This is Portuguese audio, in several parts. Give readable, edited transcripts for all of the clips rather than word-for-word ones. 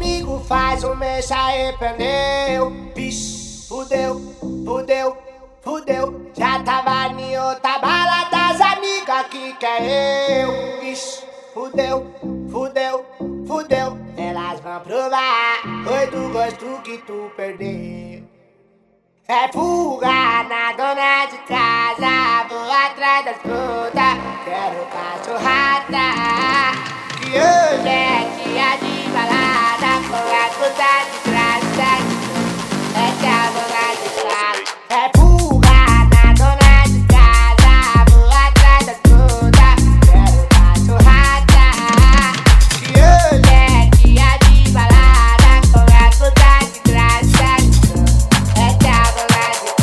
comigo, faz um mês arrependeu. Vixe, fudeu, fudeu, fudeu. Já tava em outra bala das amigas que quer eu. Vixe, fudeu, fudeu, fudeu. Elas vão provar, foi do gosto que tu perdeu. É fuga na dona de casa, vou atrás das frutas, quero cachorrada. Que hoje é dia de balada, com as frutas de graça. Essa é a dona de casa. É fuga na dona de casa, vou atrás das frutas, quero cachorrada. Que hoje é dia de balada, com as frutas de graça. Essa é a dona de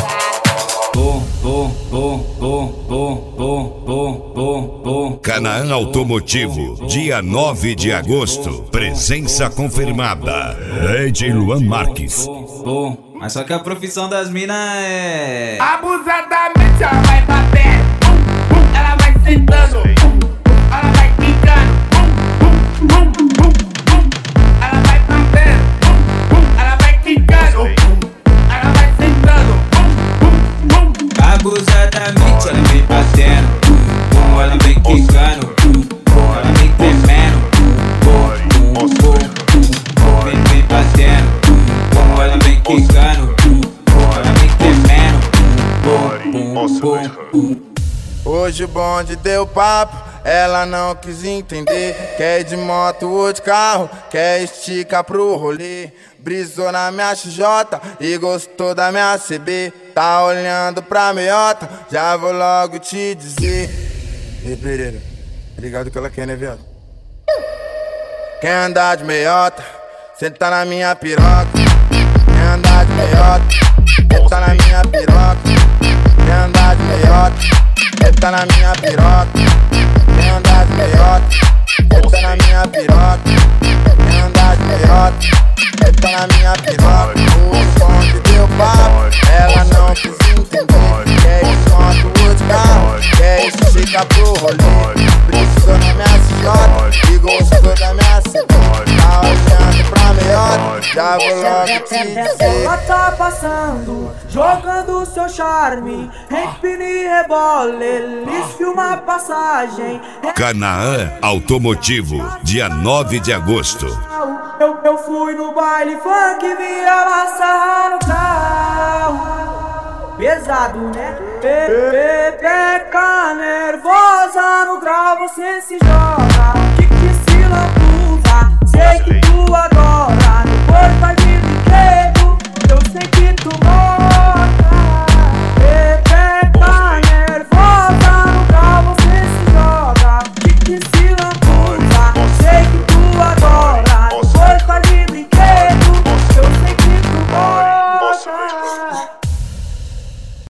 casa. Canaã Automotivo, dia 9 de agosto. Presença confirmada. Lady Luan Marques. Mas só que a profissão das minas é abusadamente ela vai bater, ela vai sentando, ela vai quicando, ela vai batendo, ela vai quicando, ela vai sentando, abusadamente ela vem batendo, ela vem quicando, ela vem tremendo, vem batendo, ela vem quicando, ela vem tremendo. Hoje o bonde deu papo, ela não quis entender. Quer ir de moto ou de carro, quer esticar pro rolê. Brisou na minha XJ e gostou da minha CB. Tá olhando pra meiota, já vou logo te dizer. Ei, Pereira, ligado que ela quer, né, viado? Quer andar de meiota, senta na minha piroca. Quer andar de meiota, senta na minha piroca. Quer andar de meiota, senta na minha piroca. Quer andar de meiota, senta na minha piroca. Quer andar de meiota, senta na minha piroca. O som que deu papo, ela não quis entender. Quer ir de moto ou de carro, quer esticar pro rolê. Precisou na minha CJ e gostou da minha CB. Tá olhando pra meiota, já vou logo te dizer. Ela tá passando, jogando seu charme, empina e rebola, eles filmam a passagem. Canaã Automotivo, dia 9 de agosto. Eu fui no baile funk, vi ela sarrar no carro. Pesado, né? Pepeca nervosa no grau, você se joga.